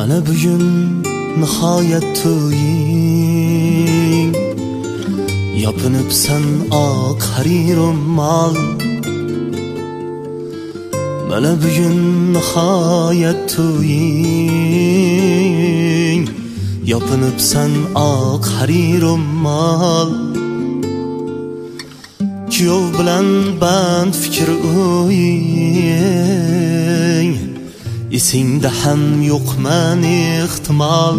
Mana bugun nihoyat to'ying, yopinibsan oq harirum mal. Mana bugun nihoyat to'ying, yopinibsan oq harirum mal. Kuyov bilan band fikr o'ying, esingda ham yo'qman ehtimol.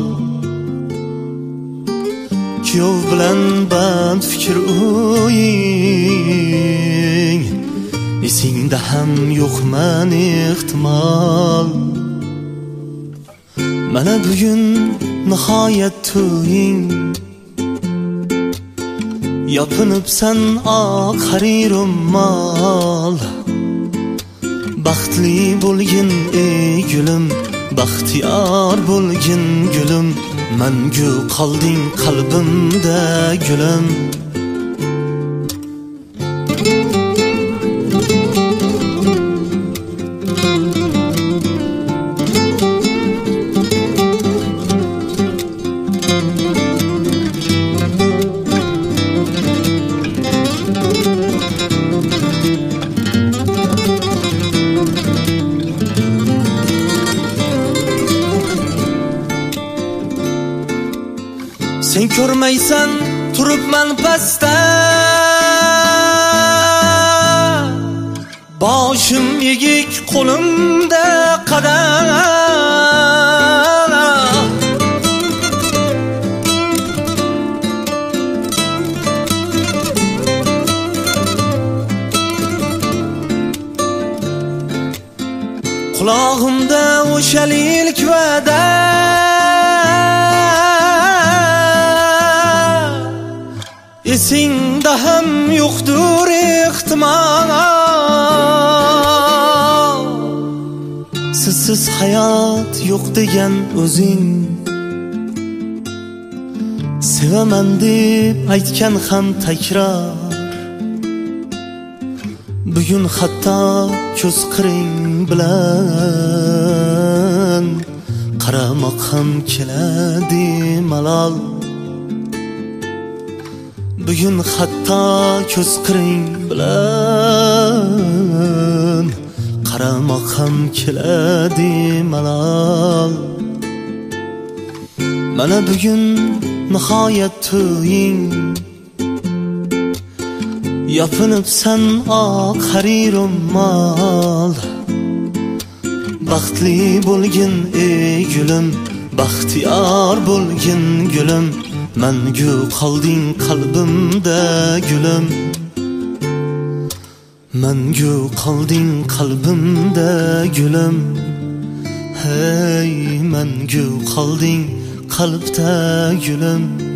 Kuyov bilan band fikr o'ying, esingda ham yo'qman ehtimol. Mana bugun nihoyat to'ying, yopinibsan oq harirum mal. Baxtli bo'lgin ey gulim, baxtiyor bo'lgin gulim, mangu qolding qalbimda gulim. Sen ko'rmaysan turibman pastda, boshim egik qo'limda qadam. Qulog'imda o'sha ilk va'da, esingda ham yo'qdur ehtimol. Sizsiz hayot yo'q degan o'zing, sevaman deb aytgan ham takror. Bugun hatto ko'z qiring bilan qaramoq ham keladi malol. Bugun hatto ko'z qiring bilan qaramoq ham keladi malol. Mana bugun nihoyat to'ying, yopinibsan oq harirum mal. Baxtli bo'lgin ey gulim, baxtiyor bo'lgin gulim, mangu qolding qalbimda gulim. Mangu qolding qalbimda gulim. Hey, mangu qolding qalbda gulim.